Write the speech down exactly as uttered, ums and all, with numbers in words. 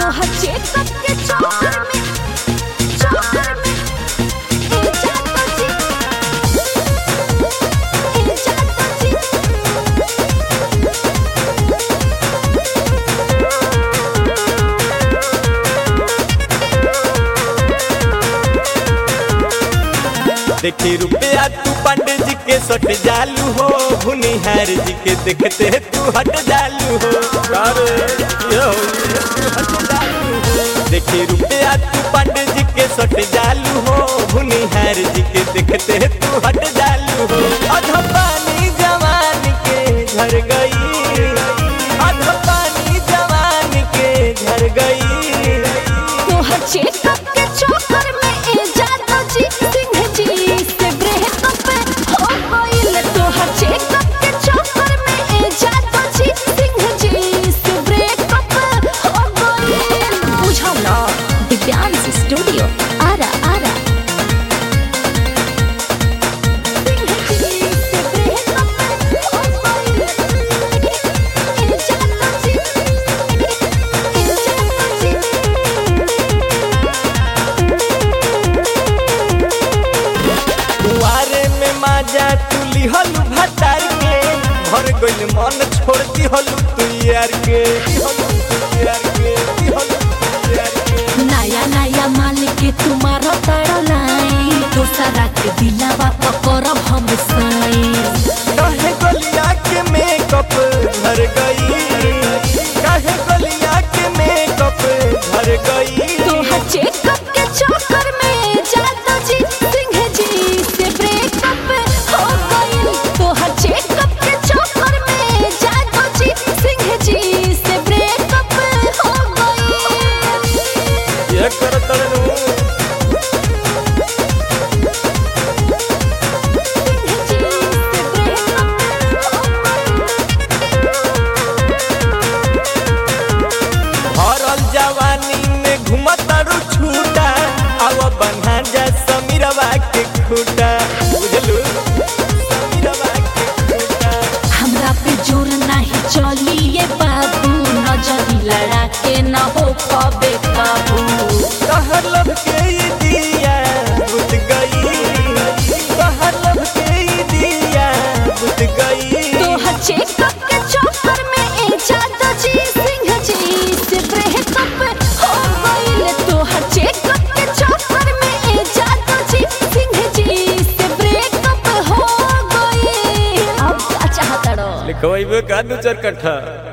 तोहर चेकअप के चक्कर में चक्कर में ए जाता जी ए जाता जी। देखी रुपया तू पंडित जी के सट जालू हो, भुनिहार जी के देखते तू हट जालू हो। अरे ये हो, तू हट जालू हो। देखी रुपया तू पंडित जी के सट जालू हो, भुनिहार जी के देखते तू हट जालू हो। अध पानी जवान के झर गई, अध पानी जवान के झर गई। तोहर चेकअप के चक्कर में ए जाता जी सिंह जी से ब्रेकअप हो गइल। तोहर चेकअप के चक्कर में ए जाता जी सिंह जी से ब्रेकअप हो गइल। बुझला दिव्यांश स्टूडियो आरा आरा। सिंह जी से ब्रेकअप हो गइल। ए जाता जी ए जाता जी। कुआरे में माजा तू लिहल भटार के, भर गइल मन छोड़ दिहल तू यार के, दिहल तू यार के, दिहल तू यार के। नया नया माल के तुम्हारा तड़लाई, दोसरा के दिलावा पकड़ब हम साई। काहे गलिया के मेकअप भर गई, काहे गलिया के मेकअप भर गई। तोहर चेकअप के चक्कर में जाता जी सिंह जी से ब्रेकअप हो गइल। तोहर चेकअप के चक्कर में जाता जी सिंह जी से ब्रेकअप हो गइल। ये कर तड़नू भरल जवानी में घुमतारू छूटा, अब बन्हा जा समीरवा के खूटा। बुझलू समीरवा के खूटा। हमरा पे जोर नहीं चली ये बाबू, नजरी लड़ा के न हो पाबे काबू। कहर लब के ये दिया बुझ गई, कहर लब के ये दिया बुझ गई। तोहर चेकअप के चक्कर में ए जाता जी सिंह जी से ब्रेकअप हो गइल। तोहर चेकअप के चक्कर में ए जाता जी सिंह जी से ब्रेकअप हो गइल। अब क्या चाहता रो? लिखवाइबे का दू चार कट्ठा।